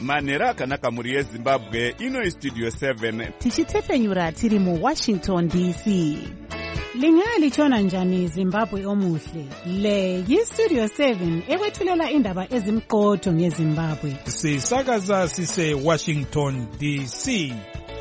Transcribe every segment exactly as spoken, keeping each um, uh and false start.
manhero akanaka mhuri yezimbabwe. Ino istudio seven tichitepfenyura tiri muwashington D C. Lingaya lichona njani Zimbabwe omuhle? Le yistudio seven ekwethulela indaba ezimqotho ngeZimbabwe. Sisakaza sise Washington D C.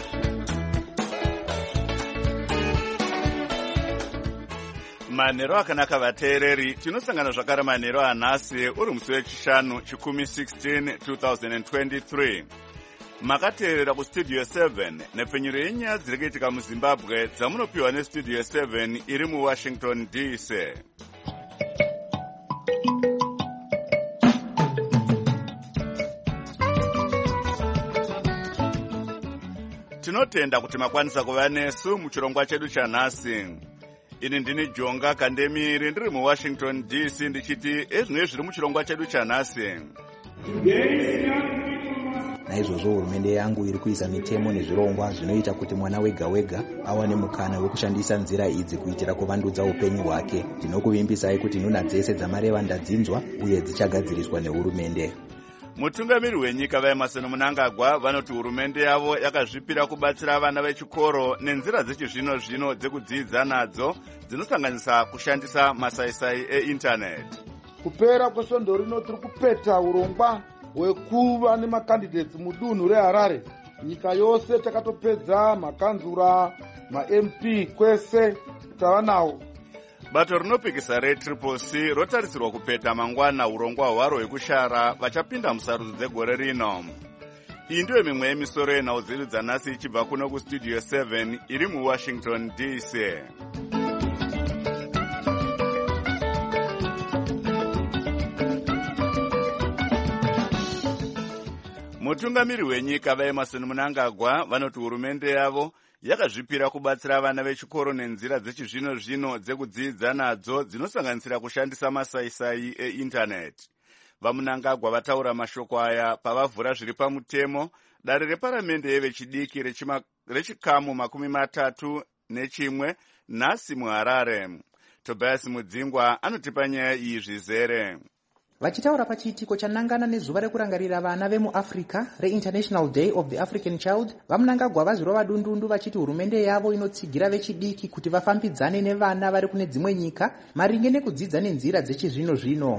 manhero akanaka vateereri, tinosangana zvakare manhero anhasi uri musi wechishanu chikumi sixteen twenty twenty-three. Makateerera kustudio seven nepfenyuro yenyaya dziri kuitika muZimbabwe dzamunopiwa nestudio seven iri muWashington D C. Tinotenda kuti makwanisa kuva nesu muchirongwa chedu chanhasi. Ini ndini Jonga Kandemiri ndiri muWashington D C ndichiti ezvimwe zviri muchirongwa chedu chanhasi. Naizvozvo hurumende yangu iri kuisa mitemo nezvirongwa zvinoita kuti mwana wega wega awane mukana wekushandisa nzira idzi kuitira kuvandudza upenyu hwake. Ndinokuvimbisai kuti nhuna dzese dzamareva ndadzinzwa uye dzichagadziriswa nehurumende. Mutungamiri wenyika vaEmerson Mnangagwa vanoti hurumende yavo yakazvipira kubatsira vana vechikoro nenzira dzechizvino zvino dzekudzidza nadzo dzinosanganisa kushandisa masaisai eindaneti. Kupera kwesvondo rino tiri kupeta urongwa hwekuva nemakandidates mudunhu reHarare. Nyika yose takatopedza makanzura, ma-M P kwese tava nawo. Bato rinopikisa reTriple C rotarisirwa kupeta mangwana urongwa hwaro hwekushara vachapinda musarudzo dzegore rino. Iyi ndiyo mimwe yemisoro yenhau dzedu dzanhasi ichibva kuno kustudio seven iri muWashington D C. Mutungamiri wenyika vaEmerson Mnangagwa vanoti hurumende yavo yakazvipira kubatsira vana vechikoro nenzira dzechizvino zvino dzekudzidza nadzo dzinosanganisira kushandisa masaisai eindaneti. VaMnangagwa vataura mashoko aya pavavhura zviri pamutemo dare reparamende yevechidiki rechikamu makumi matatu nechimwe nhasi muHarare. Tobias Mudzingwa anotipa nyaya iyi zvizere. Vachitaura pachiitiko chanangana nezuva rekurangarira vana vemuAfrica reInternational Day of the African Child, vaMnangagwa vazvirova dundundu vachiti hurumende yavo inotsigira vechidiki kuti vafambidzane nevana vari kune dzimwe nyika maringe nekudzidza nenzira dzechizvino zvino.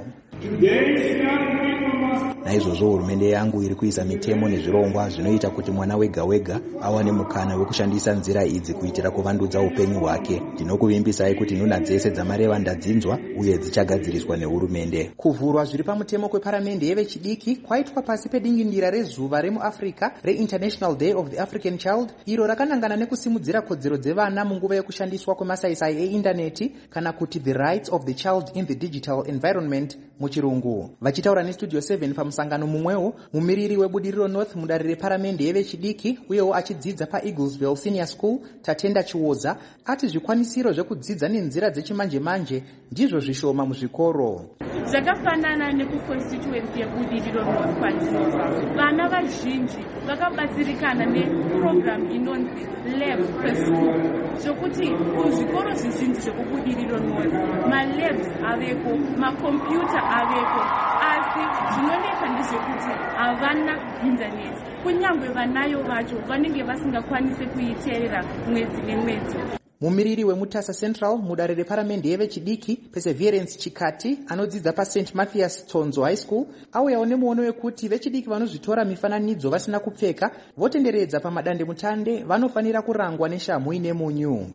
Naizvozvo hurumende yangu iri kuisa mitemo nezvirongwa zvinoita kuti mwana wega wega awane mukana wekushandisa nzira idzi kuitira kuvandudza upenyu hwake. Ndinokuvimbisai kuti nhuna dzese dzamareva ndadzinzwa uye dzichagadziriswa nehurumende. Kuvhurwa zviri pamutemo kweparamende yevechidiki kwaitwa pasi pedingindira rezuva remuAfrica reInternational Day of the African Child, iro rakanangana nekusimudzira kodzero dzevana munguva yekushandiswa kwemasaisai eindaneti kana kuti the rights of the child in the digital environment muchirungu. Vachitaura nestudio seven pamusangano mumwewo, mumiriri webudiriro North mudare reparamende yevechidiki uyewo achidzidza paEaglesville Senior School, Tatenda Chiwoza, ati zvikwanisiro zvekudzidza nenzira dzechimanje manje ndizvo zvishoma muzvikoro. Zvakafanana nekuconstituency yebudiriro North kwandinobva, vana vazhinji vakabatsirikana neprogram inonzi lab per school, zvokuti kuzvikoro zvizhinji zvekubudiriro North malabs aveko, makombiyuta aveko, asi zvinonetsa ndezvekuti havana internet. Kunyangwe vanayo vacho vanenge vasingakwanise kuiteerera mwedzi nemwedzi. Mumiriri weMutasa Central mudare reparamende yevechidiki Perseverance Chikati anodzidza paSaint Mathias Tsonzo High School auyawo nemuono wekuti vechidiki vanozvitora mifananidzo vasina kupfeka votenderedza pamadande mutande vanofanira kurangwa neshamhu ine munyu.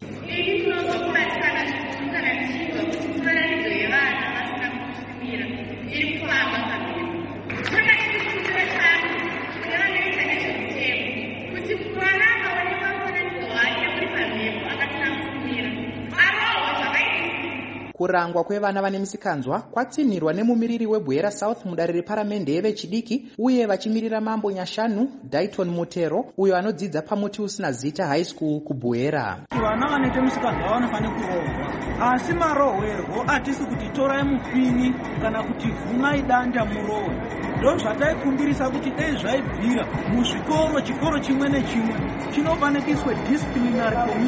Kurangwa kwevana vane misikanzwa kwatsinirwa nemumiriri weBwera South mudare reparamende yevechidiki uye vachimirira mambo Nyashanu Dayton Mutero uyo anodzidza pamuti usina zita high school kuBwera. Vana vanoite misikanzwa vanofanira kurohwa, asi marohwerwo hatisi kuti torai mupini kana kuti vhunai danda murohwe. Ndo zvataikumbirisa kuti dai zvaibvira muzvikoro chikoro chimwe nechimwe chinofanikiswe disciplinary committee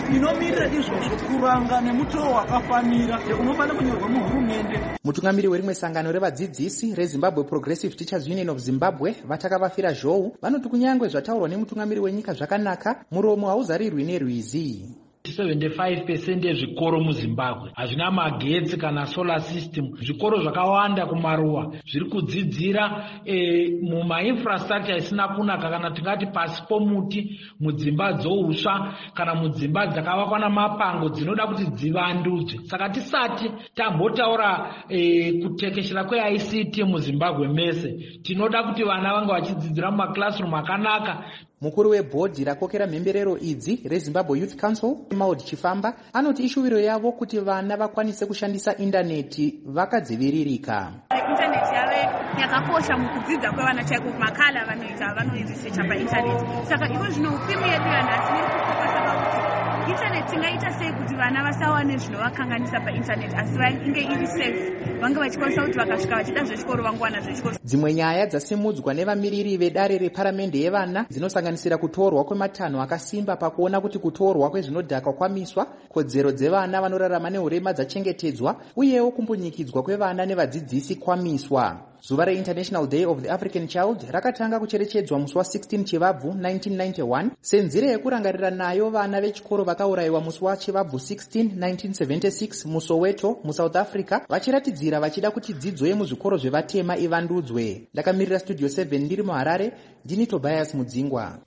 inomirira izvozvo kuranga nemutoo wakafanira unofanira kunyorwa muhurumende. Mutungamiri werimwe sangano revadzidzisi reZimbabwe Progressive Teachers Union of Zimbabwe vatakavafira zhou vanoti kunyangwe zvataurwa nemutungamiri wenyika zvakanaka, muromo hauzarirwi nerwizi. seventy-five percent yezvikoro muZimbabwe hazvina magetsi kana solar system. Zvikoro zvakawanda kumaruwa zviri kudzidzira e, mumainfrastructure isina kunaka, kana tingati pasi pomuti, mudzimba dzousva kana mudzimba dzakavakwa namapango dzinoda kuti dzivandudzwe. Saka tisati tambotaura e, kutekeshera kwe-I C T muZimbabwe mese, tinoda kuti vana vange vachidzidzira mumaclassroom akanaka. Mukuru webhodhi rakokera mhemberero idzi reZimbabwe Youth Council, Maud Chifamba, anoti ishuviro yavo kuti vana vakwanise kushandisa indaneti vakadziviririka. Intaneti yave yakakosha mukudzidza kwevana chaiko, makala vanoita vanoirisecha paintaneti. Saka ivo zvino upimu yedu yanhasi nekufokusa pakuti intaneti tingaita sei kuti vana vasawane zvinovakanganisa paintaneti asi vange iri safe, vange vachikwanisa kuti vakasvika vachida zvechikoro vangowana zvechikoro. Dzimwe nyaya dzasimudzwa nevamiriri vedare reparamende yevana dzinosanganisira kutorwa kwematanho akasimba pakuona kuti kutorwa kwezvinodhaka kwamiswa, kodzero dzevana vanorarama neurema dzachengetedzwa, uyewo kumbunyikidzwa kwevana nevadzidzisi kwamiswa. Zuva reInternational Day of the African Child rakatanga kucherechedzwa musi wa16 Chivabvu nineteen ninety-one senzira yekurangarira nayo vana vechikoro vakaurayiwa musi waChivabvu sixteen nineteen seventy-six muSoweto muSouth Africa, vachiratidzira vachida kuti dzidzo yemuzvikoro zvevatema ivandudzwe. Ndakamirira Studio seven ndiri muHarare, ndini Tobias Mudzingwa.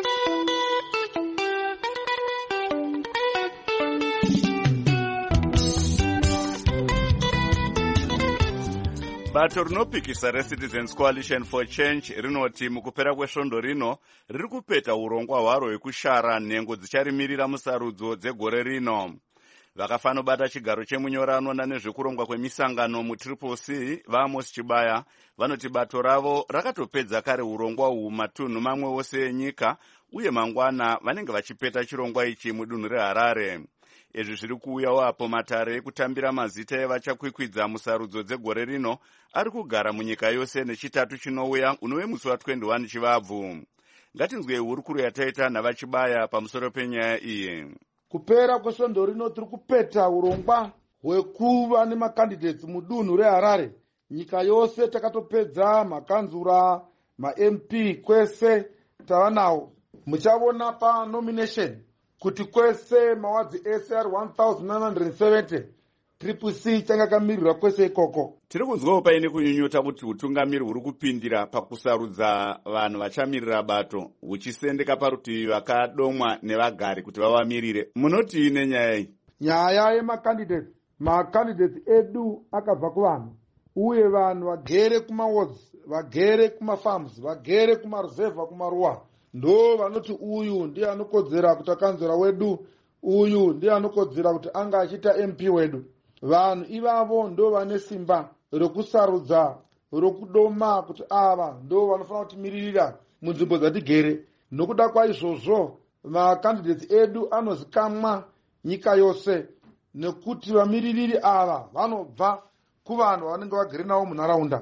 Bato rinopikisa reCitizens Coalition for Change rinoti mukupera kwesvondo rino riri kupeta urongwa hwaro hwekushara nhengo dzicharimirira musarudzo dzegore rino. Vakafanobata chigaro chemunyorano nezvekurongwa kwemisangano muTriple C vaAmos Chibaya vanoti bato ravo rakatopedza kare urongwa uhu matunhu mamwe wose enyika, uye mangwana vanenge vachipeta chirongwa ichi mudunhu reHarare. Izvi zviri kuuyawo apo matare ekutambira mazita evachakwikwidza musarudzo dzegore rino ari kugara munyika yose nechitatu chinouya unove musi wa21 Chivabvu. Ngatinzwei hurukuro yataita navaChibaya pamusoro penyaya iyi. Kupera kwesvondo rino tiri kupeta urongwa hwekuva nemakandidates mudunhu reHarare. Nyika yose takatopedza makanzura, ma-M P kwese tavanawo. Muchavona pa nomination kuti kwese mawadzi ese ari one thousand nine hundred seventy Triple C changa kamirirwa kwese ikoko. Tiri kunzwawo paine kunyunyuta kuti utungamiri huri kupindira pakusarudza vanhu vachamirira bato huchisendeka parutivi vakadomwa nevagari kuti vavamirire. Munoti nenyaya iyi? Nyaya yemakandidates, makandidates edu akabva kuvanhu, uye vanhu vagere kumawards, vagere kumafarms, vagere kumareserva, kumaruwa, ndo vanoti uyu ndiye anokodzera kuti akanzura wedu, uyu ndiye anokodzera kuti anga achita M P wedu. Vanhu ivavo ndo vane simba rokusarudza, rokudoma kuti ava ndo vanofanira kutimiririra munzvimbo dzatigere. Nokuda kwaizvozvo makandidates edu anozikamwa nyika yose, nekuti vamiririri ava vanobva kuvanhu vanenge vagere navo munharaunda.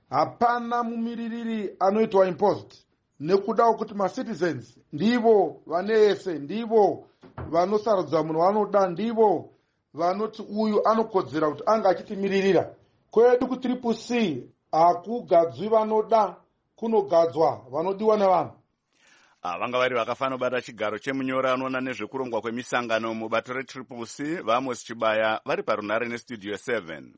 Hapana mumiririri anoitwa imposed, nekuda kuti macitizens ndivo vanese, ndivo vanosarudza munhu vanoda, ndivo vanoti uyu anokodzera kuti anga achitimiririra. Kwedu kuTriple C hakugadzwi vanoda, kunogadzwa vanodiwa nevanhu. Vanga vari vakafanobata chigaro chemunyorano nezvekurongwa kwemisangano mubato reTriple C vaAmos Chibaya vari parunhare neStudio seven.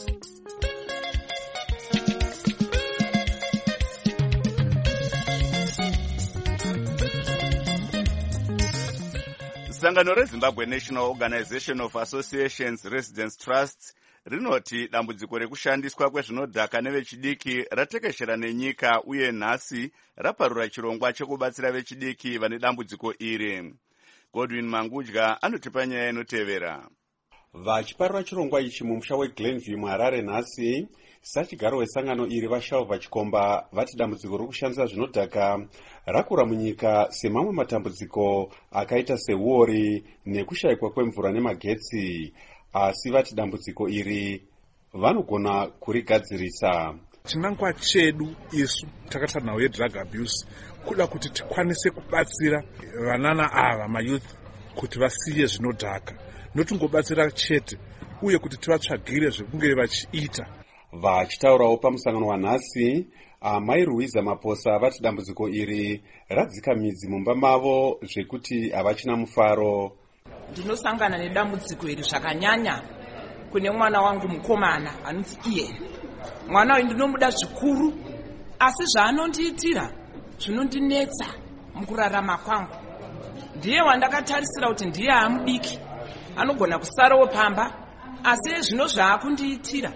Sangano reZimbabwe National Organization of Associations Residents Trusts rinoti dambudziko rekushandiswa kwezvinodhaka nevechidiki ratekeshera nenyika, uye nhasi raparura chirongwa chekubatsira vechidiki vane dambudziko iri. Godwin Mangudya anotipa nyaya inotevera. Vachiparura chirongwa ichi mumusha weGlenview muHarare nhasi, sachigaro wesangano iri vaShalva Chikomba vati dambudziko rokushandisa zvinodhaka rakura munyika semamwe matambudziko akaita seuori nekushayikwa kwemvura nemagetsi, asi vati dambudziko iri vanogona kurigadzirisa. Chinangwa chedu isu takata nawo yedrug abuse kuda kuti tikwanise kubatsira vanana ava mayouth kuti vasiye zvinodhaka, notungobatsira chete uye kuti tivatsvagire zvekunge vachiita. Vachitaurawo pamusangano wanhasi, amai Ruiza Maposa vati dambudziko iri radzika midzi mumba mavo zvekuti havachina mufaro. Ndinosangana nedambudziko iri zvakanyanya kune mwana wangu mukomana anonzi Ian. Mwana uyu ndinomuda zvikuru, asi zvaanondiitira zvinondinetsa mukurarama kwangu. Ndiye wandakatarisira kuti ndiye amudiki, anogona kusarawo pamba, asi zvino zvaakundiitira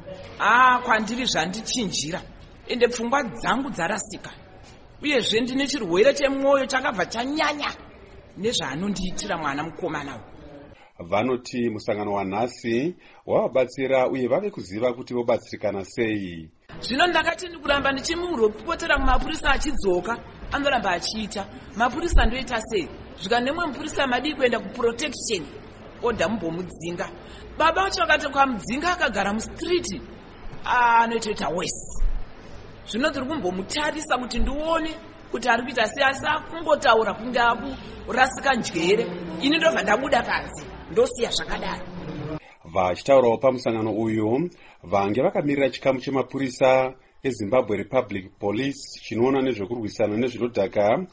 ah kwandiri zvandichinjira, ende pfungwa dzangu dzarasika, uyezve ndine chirwere chemwoyo chakabva chanyanya nezvaanondiitira mwana mukomana uyu. Vanoti musangano wanhasi wavabatsira uye vave kuziva kuti vobatsirikana sei. Zvino ndakati ndikuramba ndichimuripotera kumapurisa achidzoka, anoramba achiita. Mapurisa ndoita sei? Zvika nemwe mupurisa madii kuenda kuprotection, oda mumbomudzinga. Baba vacho vakati kwamudzinga akagara mustriti, anoitoita wesi. Zvino ndiri kumbomutarisa kuti ndione kuti ari kuita sei, asi akungotaura kunge akurasika njere. Ini ndobva ndabuda kanzi, ndosiya zvakadaro. Vachitaurawo pamusangano uyu, vange vakamirira chikamu chemapurisa eZimbabwe Republic Police chinoona nezvekurwisana nezvinodhaka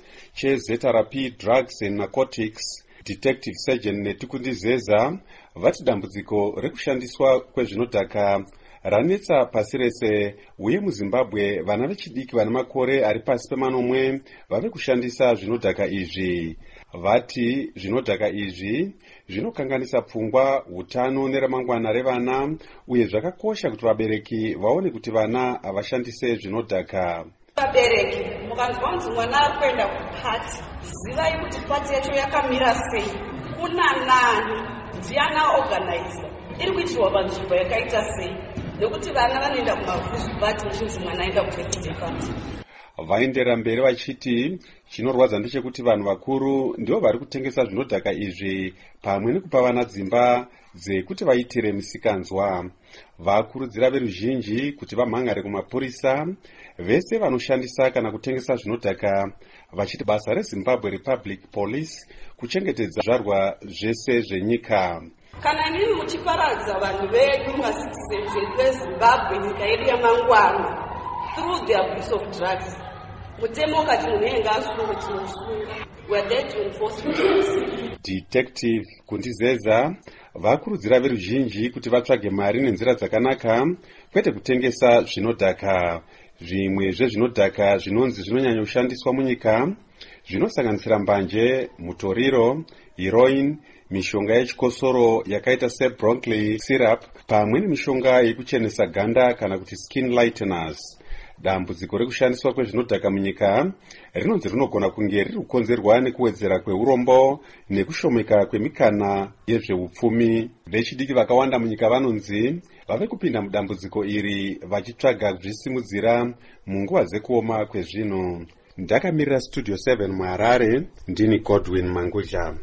cheZRP Drugs and Narcotics, Detective Sergeant Netikundizeza vati dambudziko rekushandiswa kwezvinodhaka ranetsa pasi rese, uye muZimbabwe vana vechidiki vane makore ari pasi pemanomwe vave kushandisa zvinodhaka izvi. Vati zvinodhaka izvi zvinokanganisa pfungwa, utano neramangwana revana, uye zvakakosha kuti vabereki vaone kuti vana havashandise zvinodhaka. Vabereki mukanzwa kuti mwana ari kuenda kupati, zivai kuti pati yacho yakamira sei, kuna nani, ndiana organizer, iri kuitirwa panzvimbo yakaita sei, nekuti vana vanoenda kumavhuzu pati muchinzi mwana aenda kubirthday party. Vaendera mberi vachiti chinorwadza ndechekuti vanhu vakuru ndivo vari kutengesa zvinodhaka izvi pamwe nekupa vana dzimba dzekuti vaitire misikanzwa. Vakurudzira veruzhinji kuti vamhangare kumapurisa vese vanoshandisa kana kutengesa zvinodhaka, vachiti basa reZimbabwe Republic Police kuchengetedza zvizvarwa zvese zvenyika. Kana nini muchiparadza vanhu vedu macitizens vedu veZimbabwe, nyika yedu yamangwana, through the abuse of drugs, mutemo kati munhu enga asunga tinosunga, we are there to enforce justice. Detective Kundizeza vakurudzira veruzhinji kuti vatsvage mari nenzira dzakanaka, kwete kutengesa zvinodhaka. Zvimwe zvezvinodhaka zvinonzi zvinonyanya kushandiswa munyika zvinosanganisira mbanje, mutoriro, heroin, mishonga yechikosoro yakaita sebronchli syrup, pamwe nemishonga yekuchenesa ganda kana kuti skin lighteners. Dambudziko rekushandiswa kwezvinodhaka munyika rinonzi rinogona kunge riri kukonzerwa nekuwedzera kweurombo nekushomeka kwemikana yezveupfumi. Vechidiki vakawanda munyika vanonzi vave kupinda mudambudziko iri vachitsvaga zvisimudzira munguva dzekuoma kwezvinhu. Ndakamirira Studio seven muHarare, ndini Godwin Manguja.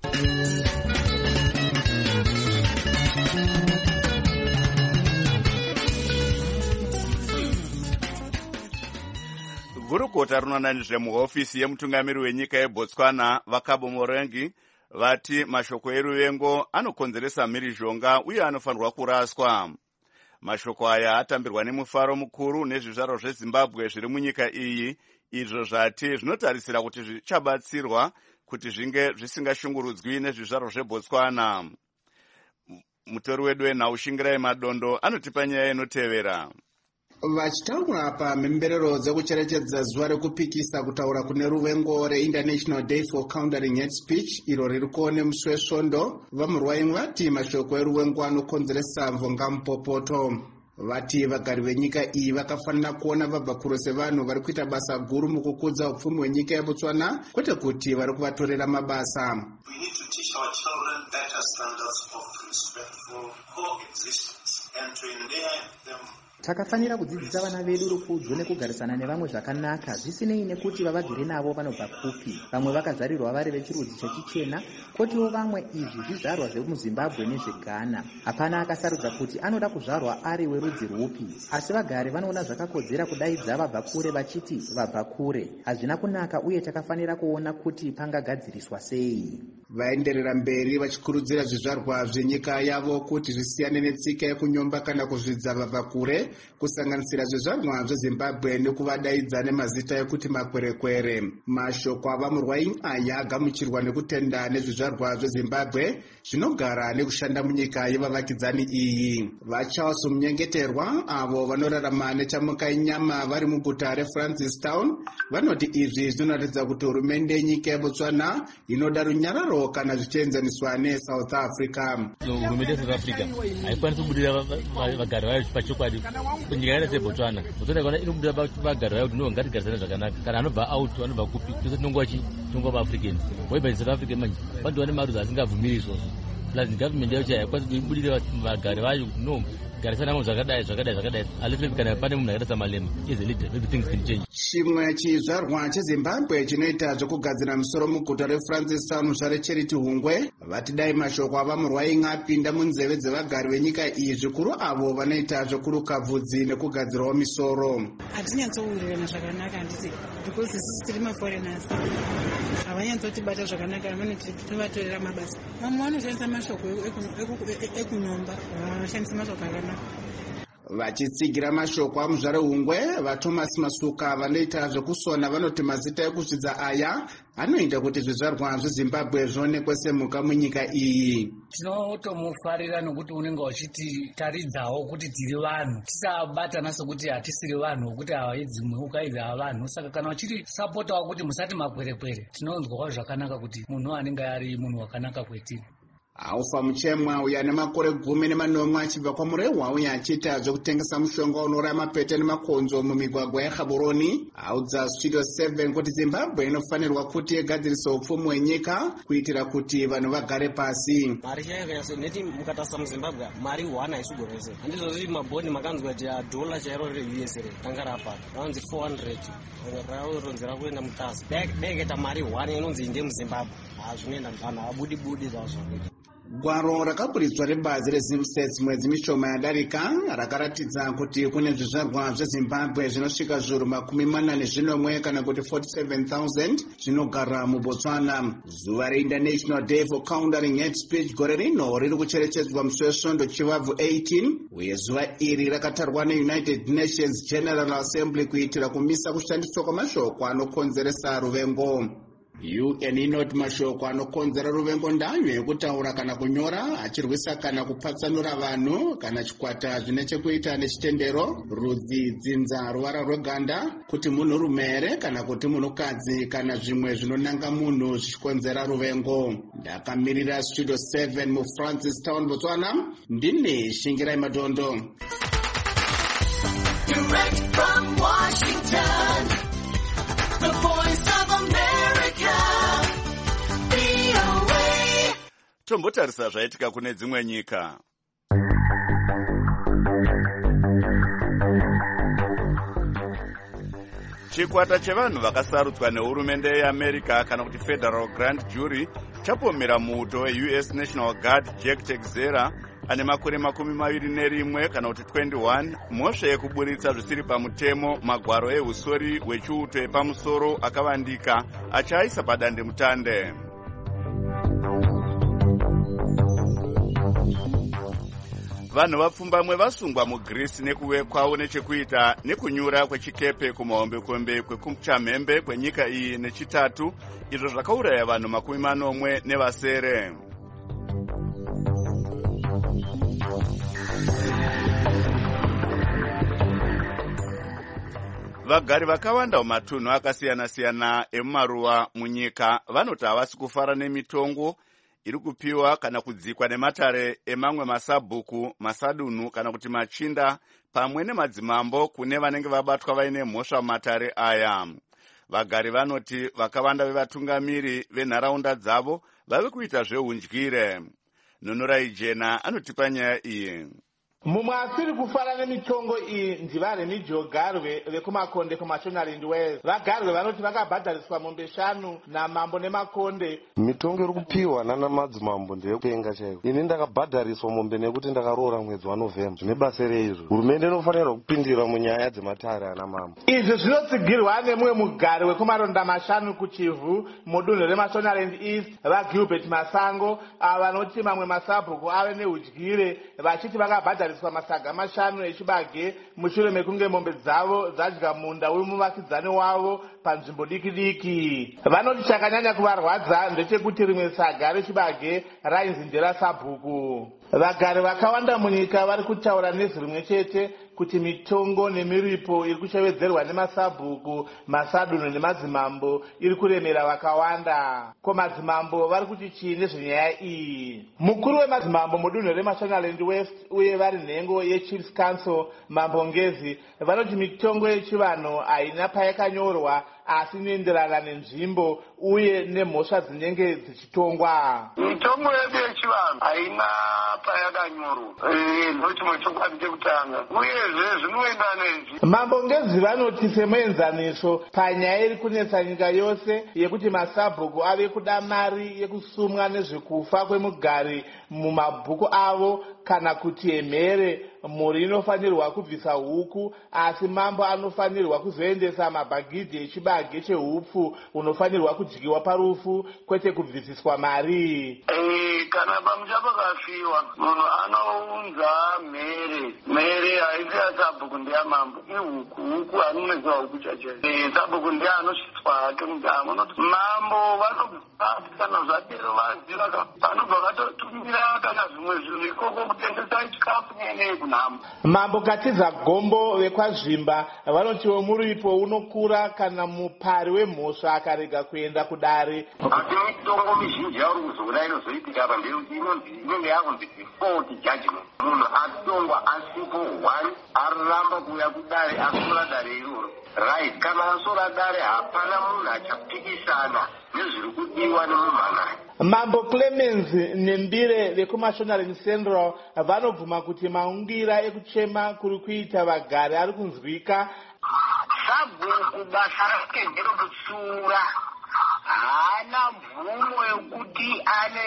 Gurukota rinoonanizve muhofisi yemutungamiri wenyika yeBotswana Vakabo Morengi vati mashoko eruvengo anokonzeresa mhirizhonga uye anofanirwa kuraswa. Mashoko aya atambirwa nemufaro mukuru nezvizvarwa zveZimbabwe zviri munyika iyi, izvo zvati zvinotarisira kuti zvichabatsirwa kuti zvinge zvisingashungurudzwi nezvizvarwa zveBotswana. Mutori wedu wenhau Madondo anotipa nyaya inotevera. Vachitaura pamhemberero dzekucherechedza zuva rekupikisa kutaura kune ruvengo reInternational Day for Countering Hate Speech iro riri kuone musi wesvondo, vamurwa imwe vati mashoko eruvengo anokonzeresa mvonga mupopoto. Vati vagari venyika iyi vakafanira kuona vabva kuro sevanhu vari kuita basa guru mukukudza upfumi hwenyika yeBotswana, kwete kuti vari kuvatorera mabasa. We need to teach our children better standards of respectful coexistence and to endear them takafanira kudzidzisa vana vedu rukudzo nekugarisana nevamwe zvakanaka zvisinei nekuti vavagere navo vanobva kupi. Vamwe vakazarirwa vari vechirudzi chechichena, kotiwo vamwe izvi zvizvarwa zvemuzimbabwe nezveghana. Hapana akasarudza kuti anoda kuzvarwa ari werudzi rwupi, asi vagari vanoona zvakakodzera kudaidza vabva kure vachiti vabva kure. Hazvina kunaka uye takafanira kuona kuti pangagadziriswa sei. Vaenderera mberi vachikurudzira zvizvarwa zvenyika yavo kuti zvisiyane netsika yekunyomba kana kuzvidza vabva kure, kusanganisira zvizvarwa zvezimbabwe nekuvadaidza nemazita ekuti makwerekwere. Mashoko avamurwai aya agamuchirwa nekutenda nezvizvarwa zvezimbabwe zvinogara nekushanda munyika yevavakidzani iyi. VaCharles Munyengeterwa, avo vanorarama nechamuka inyama vari muguta reFrancistown, vanoti izvi zvinoratidza kuti hurumende yenyika yeBotswana inoda runyararo kana zvichienzaniswa neSouth Africa. Hurumende yeSouth Africa haikwanisi kubudirira vagari vayo pachokwadi kunyika yakaita seBotswana. Botswana ikona inobudirira vagari vayo kuti no ngatigarisane zvakanaka. Kana anobva out anobva kupi tose tinongova chi tinongova vaAfricans. Waibva South Africa manje vantu vane marudzi asingabvumiri izvozvo. Plus government yacho haikwanisi kubudirira vagari vayo kuti no garisana navo zvakadai zvakadai zvakadai. Alifeti kana pane munhu akaita samalema is a leader, maybe things can change. Chimwe chizvarwa cheZimbabwe chinoita zvokugadzira musoro muguta reFrancistown zvare Charity Hungwe vati dai mashoko avamurwai apinda munzeve dzevagari venyika iyi, zvikuru avo vanoita zvokuruka bvudzi nekugadzirawo misoro. Hatinyatsowirirana zvakanaka handiti, because isusu tiri maforeigners havanyatsotibata zvakanaka, vanoti tinovatorera mabasa. Vamwe vanoshandisa mashoko ekunyomba, vanoshandisa mashoko akanaka. Vachitsigira mashoko amuzvare Hungwe, vaThomas Masuka vanoita zvokusona vanoti mazita ekuzvidza aya anoita kuti zvizvarwa zveZimbabwe zvionekwe semhuka munyika iyi. Tinotomufarira nokuti unenge uchititaridzawo kuti tiri vanhu, tisabatana sokuti hatisiri vanhu, kuti ava idzimhuka idzi ava vanhu. Saka kana uchiti sapotawo kuti musati makwerekwere, tinonzwawo zvakanaka kuti munhu anenge ari munhu wakanaka kwetiri. Aufa Muchemwa uya nemakore gumi nemanomwe achibva kwamurehwa uye achiita zvokutengesa mushonga unoraya mapete nemakonzo mumigwagwa yeGaborone audza Studio seven kuti Zimbabwe inofanirwa kuti igadzirise upfumi hwenyika kuitira kuti vanhu vagare pasi. Mari chayo neti mukatasa muZimbabwe mari one haisugorese. Handizvo zviri mabhoni makanzwa kuti dola chairo reU S ranga rapata ranzi four hundred raronzera kuenda mutasa. Dekaita mari one inonzi inde muZimbabwe. Hazvinoenda vanhu havabudi budi zvavo zvinoita. Gwaro rakapuridzwa rebazi reZimstats mwedzi mishoma yadarika rakaratidza kuti kune zvizvarwa zveZimbabwe zvinosvika zviuru makumi mana nezvinomwe kana kuti forty-seven thousand zvinogara muBotswana. Zuva reInternational Day for Countering Hate Speech gore rino riri kucherechedzwa musi wesvondo chivabvu eighteen, uye zuva iri rakatarwa neUnited Nations General Assembly kuitira kumisa kushandiswa kwamashoko anokonzeresa ruvengo. U N inoti mashoko anokonzera ruvengo ndanyo yekutaura kana kunyora achirwisa kana kupatsanura vanhu kana chikwata zvine chekuita nechitendero, rudzi, dzinza, ruvara rweganda, kuti munhu rume here kana kuti munhukadzi kana zvimwe zvinonanga munhu zvichikonzera ruvengo. Ndakamirira Studio seven muFrancistown, Botswana, ndine Shingirai Madondo. Direct from Washington, the voice of America, V O A. Tombotarisa zvaitika kune dzimwe nyika. Chikwata chevanhu vakasarudzwa nehurumende yeAmerica kana kuti Federal Grand Jury chapomera muuto weU S National Guard Jack Texera ane makore makumi maviri nerimwe kana kuti twenty-one mhosva yekuburitsa zvisiri pamutemo magwaro ehusori hwechiuto epamusoro akavandika achaisa padande mutande. Vanhu vapfumbamwe vasungwa muGreece nekuve kwavo nechekuita nekunyura kwechikepe kumahombekombe kwekuchamhembe kwenyika iyi nechitatu, izvo zvakauraya vanhu makumi manomwe nevasere. Vagari vakawanda mumatunhu akasiyana-siyana emumaruwa munyika vanoti havasi kufara nemitongo iri kupiwa kana kudzikwa nematare emamwe masabhuku, masadunhu kana kuti machinda pamwe nemadzimambo kune vanenge vabatwa vaine mhosva mumatare aya. Vagari vanoti vakawanda vevatungamiri venharaunda dzavo vave kuita zveudyire. Nunurai Jena anotipa nyaya iyi. mumwe asiri kufara nemitongo iyi ndivaremi jogarwe vekumakonde kumashonaland west. Vagarwe vanoti vakabhadhariswa mombe shanu namambo nemakonde. mitongo iri kupiwa nana madzimambo ndeyekupenga chaiko. ini ndakabhadhariswa mombe nekuti ndakaroora mwedzi wanovhemba. zvine basa reizvo hurumende inofanirwa kupindira munyaya dzematare ana mambo. Izvi zvinotsigirwa nemumwe mugari wekumaronda mashanu kuchivhu mudunhu remashonaland east vagilbert masango, ava vanoti mamwe masabhuku ave neudyire vachiti vakabhadhariswa masaga mashanu echibage mushure mekunge mombe dzavo dzadya munda wemuvakidzani wavo panzvimbo diki diki. Vanoti chakanyanya kuvarwadza ndechekuti rimwe saga rechibage rainzi nderasabhuku. Vagari vakawanda munyika vari kutaura nezwi rimwe chete kuti mitongo nemiripo iri kushevedzerwa nemasabhuku, masadunhu nemadzimambo iri kuremera vakawanda. Ko madzimambo vari kuti chii nezvenyaya iyi? Mukuru wemadzimambo mudunhu remashonaland west uye vari nhengo yechiefs council mambo ngezi vanoti mitongo yechivanhu haina payakanyorwa asi inoenderana nenzvimbo uye nemhosva dzinenge dzichitongwa. mitongo yedu yechivanhu haina payakanyorwa ndochimwe chokwadi chekutanga uyezve zvinoenda nenzi. Mambo ngezi vanoti semuenzaniso panyaya iri kunetsa nyika yose yekuti masabhuku ave kuda mari yekusumwa nezvekufa kwemugari mumabhuku avo kana kuti emhere mhuri inofanirwa kubvisa huku asi mambo anofanirwa kuzoendesa mabhagidhi echibage chehupfu unofanirwa kudyiwa parufu kwete kubvisiswa mari. kana pamusha pakafiwa munhu anounza mhere mhere haisi yasabhuku ndeyamambo ihuku huku anonesa huku chachaio. sabhuku ndiye anosvitswa hake mudamo noti mambo vanobva kana zvadero vaziva vanobva vatotumira kana zvimwe zvinhu ikoko kutengesa chikafu nenei kunhamo. Mambo Katiza Gombo vekwazvimba vanotiwo muripo unokura kana mupari wemhosva akarega kuenda kudare. asi mitongo mizhinji yauri kuzoona inozoitika apa ndeyekuti inonzi inenge yakunzi default judgment. munhu atongwa asipo one araramba kuuya kudare asora dare iroro right. kana asora dare hapana munhu achapikisana nezviri kudiwa nemumhanani. Mambo Clemens Nembire vekumashonaland central vanobvuma kuti maungira ekuchema kuri kuita vagari ari kunzwika. sabhuku basa rake nderekutsura haana mvumo yekuti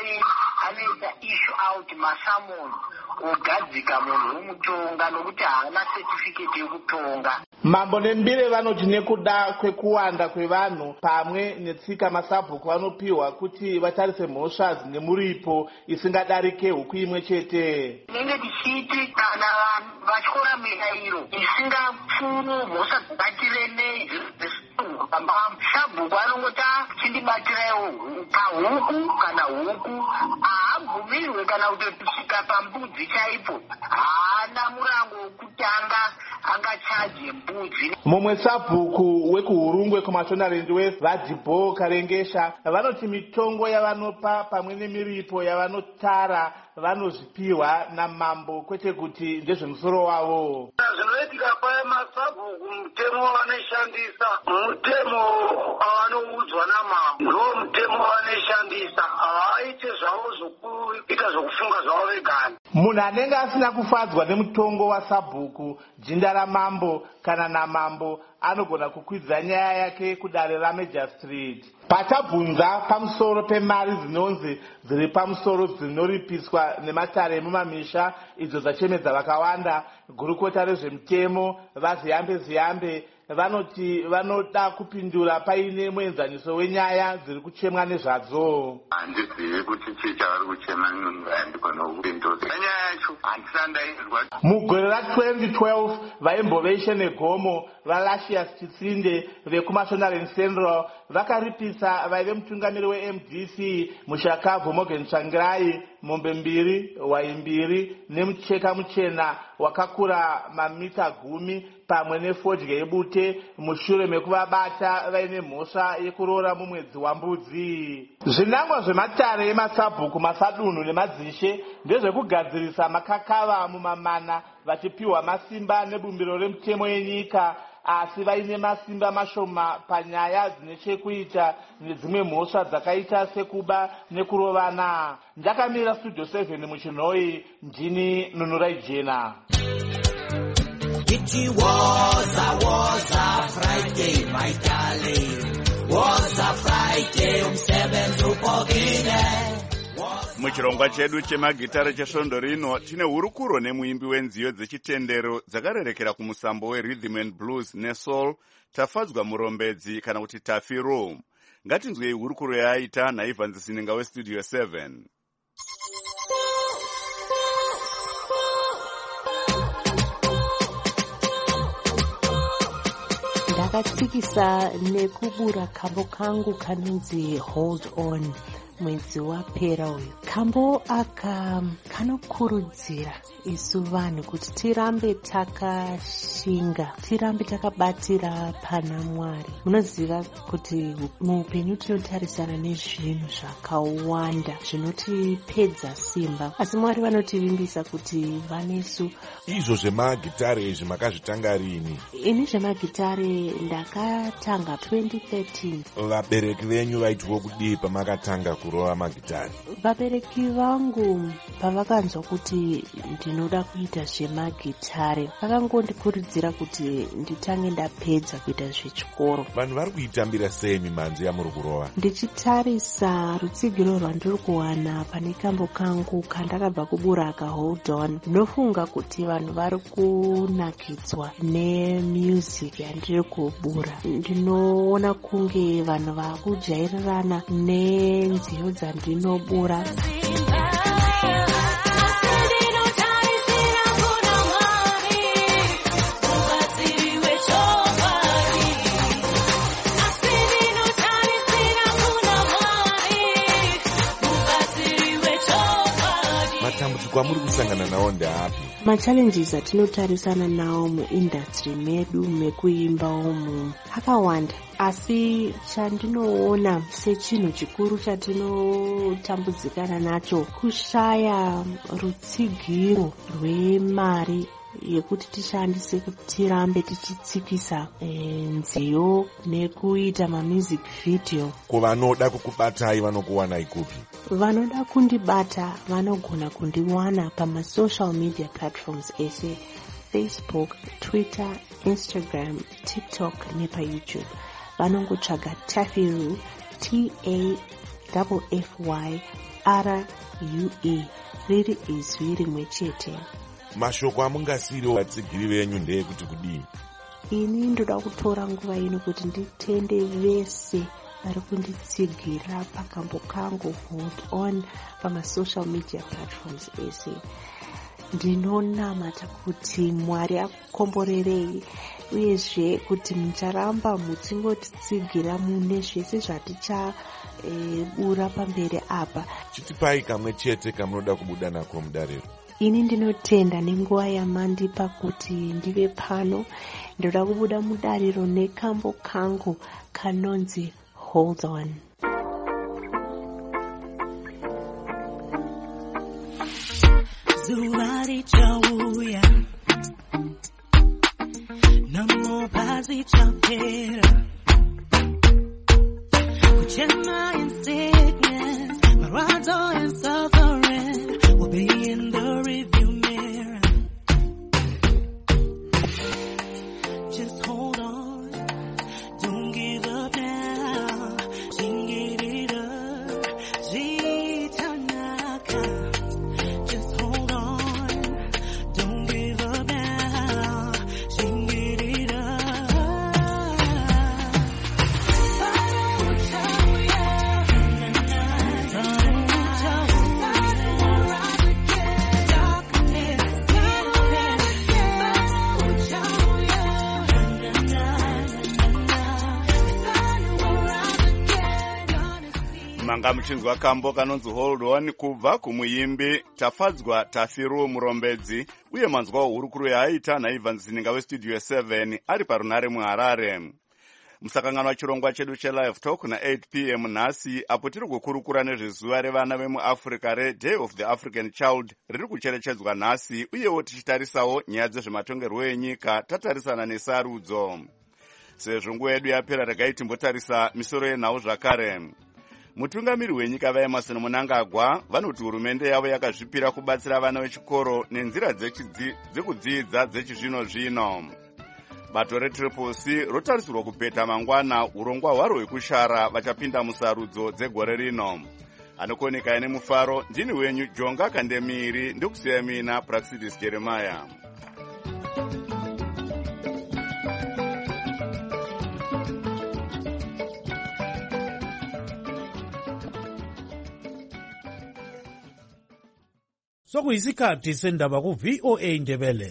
anoita issue out masamoni ogadzika munhu wemutonga nokuti haana certificate yekutonga. Mambo Nembire vanoti nekuda kwekuwanda kwevanhu pamwe netsika masabhuku vanopiwa kuti vatarise mhosva dzine muripo isingadarike huku imwe chete. tinenge tichiti kana vatyora mirayiro isingapfuru mhosva dzibatirenei sabhuku anongoti chindibatiraiwo pahuku kana huku haabvumirwe kana kutosvika pambudzi chaipo haana murango wekutanga angachaje mbudzi. Mumwe sabhuku wekuhurungwe kumashonaland west vadhibo karengesha vanoti mitongo yavanopa pamwe nemiripo yavanotara vanozvipiwa namambo kwete kuti ndezvemusoro wavo. zvinoitika paya masabhuku mutemo wavanoshandisa mutemo wavanoudzwa namambo ndo mutemo wavanoshandisa havaite zvavo zvokuita zvokufunga zvavo vegani. Munhu anenge asina kufadzwa nemutongo wasabhuku jinda ramambo kana namambo anogona kukwidza nyaya yake kudare ramajor street. Patabvunza pamusoro pemari dzinonzi dziri pamusoro dzinoripiswa nematare emumamisha idzo dzachemedza vakawanda, gurukota rezvemutemo vaziyambe ziyambe vanoti vanoda kupindura paine muenzaniso wenyaya dziri kuchemwa nezvadzo. handizivi kuti chii chavari kuchema ndikwanokupindura nyaya yacho handisandaizwa. Mugore ra-twenty twelve vaimboveshe negomo vaLacius Chitsinde vekumashonaland central vakaripisa vaive mutungamiri we-M D C mushakabvu Morgan Tsvangirai mombe mbiri hwai mbiri nemucheka muchena wakakura mamita gumi pamwe nefodya yebute mushure mekuvabata vaine mhosva yekuroora mumwedzi wambudzi. Zvinangwa zvematare emasabhuku masadunhu nemadzishe ndezvekugadzirisa makakava mumamana vachipiwa masimba nebumbiro remutemo yenyika, asi vaine masimba mashoma panyaya dzine chekuita nedzimwe mhosva dzakaita sekuba nekurovana. Ndakamira studio seven muchinhoi, ndini Nunurai Jena. It was a was a Friday, my darling. Was a Friday, umsebenzi upogile. Muchirongwa chedu chemagitara chesvondo rino tine hurukuro nemuimbi wenziyo dzechitendero dzakarerekera kumusambo werhythm and blues nesoul, Tafadzwa Murombedzi kana kuti Tafi Rome. Ngatinzwei hurukuro yaaita naIvan Zisinenga westudio seven. Ndakatsikisa nekubura kambo kangu kanonzi Hold On mwedzi wapera uyu. Kambo aka kanokurudzira isu vanhu kuti tirambe takashinga, tirambe takabatira pana Mwari. Munoziva kuti muupenyu tinotarisana nezvinhu zvakawanda zvinotipedza simba, asi Mwari vanotivimbisa kuti vanesu. Izvo zvemagitare izvi makazvitanga rini? Ini zvemagitare ndakatanga twenty thirteen. Vabereki venyu vaitwa kudii pamakatanga kurova magitare? Vabereki vangu pavakanzwa kuti ndinoda kuita zvemagitare vakangondikurudzira kuti nditange ndapedza kuita zvechikoro. Vanhu vari kuitambira sei mimanzi yamuri kurova? Ndichitarisa rutsigiro rwandiri kuwana pane kambo kangu kandakabva kubura ka Hold On, ndinofunga kuti vanhu vari kunakidzwa nemusic yandiri kubura. Ndinoona kunge vanhu vakujairirana nenziyo dzandinobura. Matambudziko amuri kusangana nawo ndeapi? Machallenges atinotarisana nawo muindustry medu mekuimba umu akawanda, asi chandinoona sechinhu chikuru chatinotambudzikana nacho kushaya rutsigiro rwemari yekuti tishandise kuti tirambe tichitsikisa nziyo nekuita mamusic video. Kuvanoda kukubatai vanokuwanai kupi? Vanoda kundibata vanogona kundiwana pamasocial media platforms ese Facebook, Twitter, Instagram, TikTok nepa YouTube. Vanongotsvaga Tafiru, T A F F Y R U E, riri izwi rimwe chete. Mashoko amungasiri vatsigiri venyu ndeyekuti kudii? Ini ndoda kutora nguva ino kuti nditende vese vari kunditsigira pakambo kangu Hold On pamasocial media platforms ese. Ndinonamata kuti Mwari akukomborerei, uyezve kuti mucharamba muchingotitsigira mune zvese zvaticha e, bura pamberi apa. Chitipai kamwe chete kamunoda kubuda nako mudariro. Ini ndinotenda nenguva yamandipa kuti ndive pano. Ndoda kubuda mudariro nekambo kangu kanonzi Hold On. Zuva richauya, namupazi richapera, kuchema and sickness, marwadzo and suffering will be in the review mirror. Just hold on, don't give up now, sing it up, jitanaka. Just hold on, don't give up now, sing it up. Manga muchinzwa kambo kanonzi Hold On kubva kumuimbi Tafadzwa Tafi Rome Murombedzi, uye manzwa hurukuro yaaita naIvan Zisinenga westudio seven ari parunare muHarare. musakanganwa chirongwa chedu chelive talk na-eight p m nhasi, apo tiri kukurukura nezvezuva revana vemuafrica reday of the african child riri kucherechedzwa nhasi, uyewo tichitarisawo nyaya dzezvematongerwo enyika tatarisana nesarudzo. Sezvo nguva yedu yapera, regai timbotarisa misoro yenhau zvakare. Mutungamiri wenyika vaEmmerson Mnangagwa vanoti hurumende yavo yakazvipira kubatsira vana vechikoro nenzira dzekudzidza dzechizvino zvino. Bato retriple C rotarisirwa kupeta mangwana urongwa hwaro hwekushara vachapinda musarudzo dzegore rino. Anokoneka ine mufaro, ndini wenyu Jonga Kandemiri, ndikusiya mina Praxidis Jeremiah. Sokuyisikhathi sendaba ku V O A Ndebele.